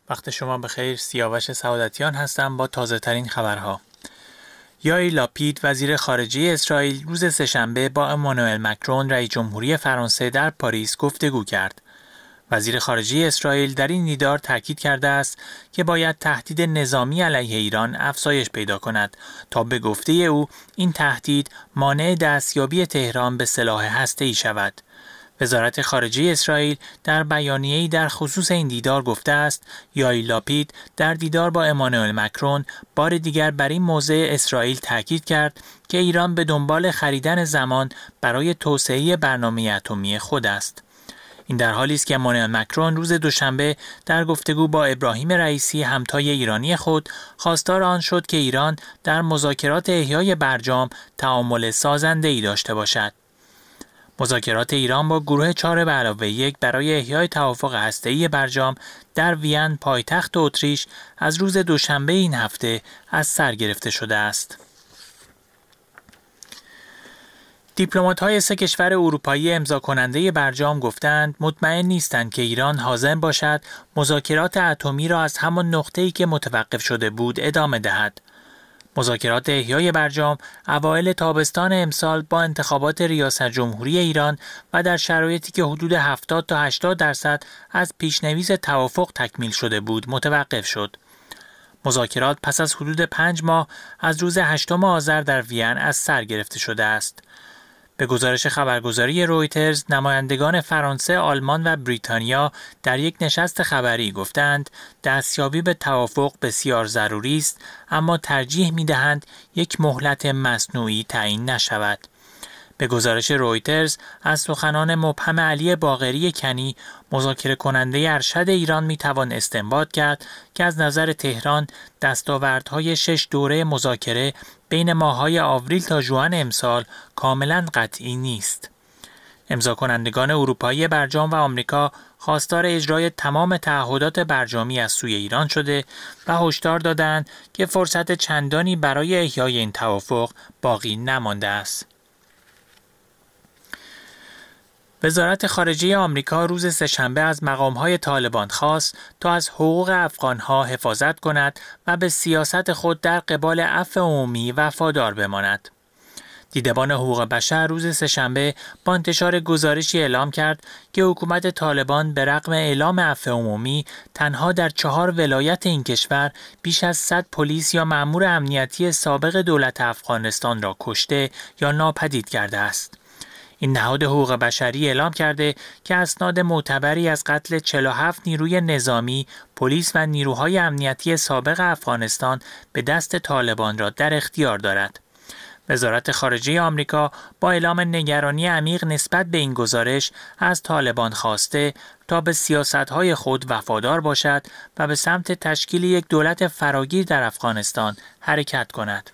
وقت شما بخیر. سیاوش سعادتیان هستم با تازه ترین خبرها. یائیر لاپید وزیر خارجه اسرائیل روز سه‌شنبه با امانوئل مکرون رئیس جمهوری فرانسه در پاریس گفتگو کرد. وزیر خارجه اسرائیل در این دیدار تاکید کرده است که باید تهدید نظامی علیه ایران افزایش پیدا کند تا به گفته او این تهدید مانع دستیابی تهران به سلاح هسته‌ای شود. وزارت خارجه اسرائیل در بیانیه‌ای در خصوص این دیدار گفته است یائیر لاپید در دیدار با امانوئل مکرون بار دیگر بر این موضع اسرائیل تاکید کرد که ایران به دنبال خریدن زمان برای توسعه برنامه اتمی خود است. این در حالی است که امانوئل مکرون روز دوشنبه در گفتگو با ابراهیم رئیسی همتای ایرانی خود خواستار آن شد که ایران در مذاکرات احیای برجام تعامل سازنده‌ای داشته باشد. مذاکرات ایران با گروه 4+1 برای احیای توافق هسته‌ای برجام در وین پایتخت اتریش از روز دوشنبه این هفته از سر گرفته شده است. دیپلمات‌های 3 کشور اروپایی امضا کننده برجام گفتند مطمئن نیستند که ایران حاضر باشد مذاکرات اتمی را از همان نقطه‌ای که متوقف شده بود ادامه دهد. مذاکرات احیای برجام اوایل تابستان امسال با انتخابات ریاست جمهوری ایران و در شرایطی که حدود 70 تا 80% از پیش‌نویس توافق تکمیل شده بود متوقف شد. مذاکرات پس از حدود 5 ماه از روز 8 آذر در وین از سر گرفته شده است. به گزارش خبرگزاری رویترز، نمایندگان فرانسه، آلمان و بریتانیا در یک نشست خبری گفتند دستیابی به توافق بسیار ضروری است، اما ترجیح می‌دهند یک مهلت مصنوعی تعیین نشود. به گزارش رویترز از سخنان مبهم علی باقری کنی، مذاکره کننده ارشد ایران میتوان استنباط کرد که از نظر تهران دستاوردهای 6 دوره مذاکره بین ماه‌های آوریل تا ژوئن امسال کاملا قطعی نیست. امضا کنندگان اروپایی برجام و آمریکا خواستار اجرای تمام تعهدات برجامی از سوی ایران شده و هشدار دادند که فرصت چندانی برای احیای این توافق باقی نمانده است. وزارت خارجه آمریکا روز سه‌شنبه از مقام‌های طالبان خواست تا از حقوق افغان‌ها حفاظت کند و به سیاست خود در قبال عفو عمومی وفادار بماند. دیدبان حقوق بشر روز سه‌شنبه با انتشار گزارشی اعلام کرد که حکومت طالبان به رغم اعلام عفو عمومی تنها در 4 ولایت این کشور بیش از 100 پلیس یا مأمور امنیتی سابق دولت افغانستان را کشته یا ناپدید کرده است. این نهاد حقوق بشری اعلام کرده که اسناد معتبری از قتل 47 نیروی نظامی، پلیس و نیروهای امنیتی سابق افغانستان به دست طالبان را در اختیار دارد. وزارت خارجه آمریکا با اعلام نگرانی عمیق نسبت به این گزارش از طالبان خواسته تا به سیاست‌های خود وفادار باشد و به سمت تشکیل یک دولت فراگیر در افغانستان حرکت کند.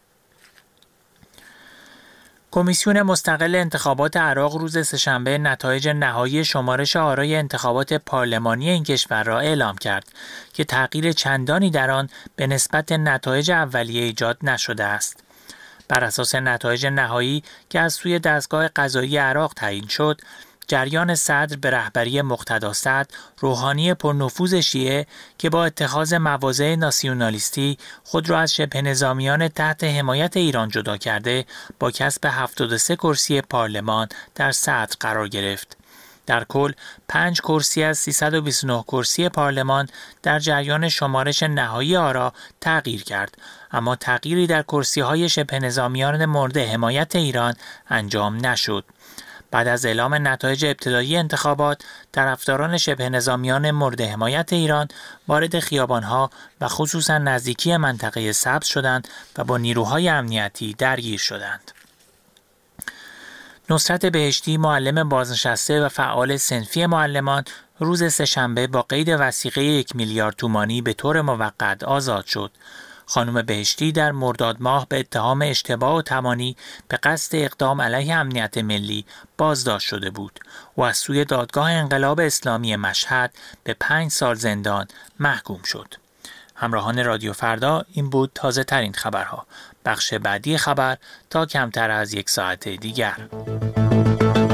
کمیسیون مستقل انتخابات عراق روز سه‌شنبه نتایج نهایی شمارش آرای انتخابات پارلمانی این کشور را اعلام کرد که تغییر چندانی در آن به نسبت نتایج اولیه ایجاد نشده است. بر اساس نتایج نهایی که از سوی دستگاه قضایی عراق تعیین شد، جریان صدر به رهبری مقتدا صدر، روحانی پرنفوذ شیعه که با اتخاذ مواضع ناسیونالیستی خود را از شبه نظامیان تحت حمایت ایران جدا کرده، با کسب 73 کرسی پارلمان در صدر قرار گرفت. در کل 5 کرسی از 329 کرسی پارلمان در جریان شمارش نهایی آرا تغییر کرد، اما تغییری در کرسی‌های شبه نظامیان مورد حمایت ایران انجام نشد. بعد از اعلام نتایج ابتدایی انتخابات، طرفداران شبه نظامیان مورد حمایت ایران وارد خیابان‌ها و خصوصا نزدیکی منطقه سبز شدند و با نیروهای امنیتی درگیر شدند. نصرت بهشتی، معلم بازنشسته و فعال صنفی معلمان، روز سه‌شنبه با قید وثیقه 1 میلیارد تومانی به طور موقت آزاد شد. خانم بهشتی در مرداد ماه به اتهام اشتباه و تمانی به قصد اقدام علیه امنیت ملی بازداشت شده بود و از سوی دادگاه انقلاب اسلامی مشهد به 5 سال زندان محکوم شد. همراهان رادیو فردا، این بود تازه ترین خبرها. بخش بعدی خبر تا کمتر از 1 ساعت دیگر.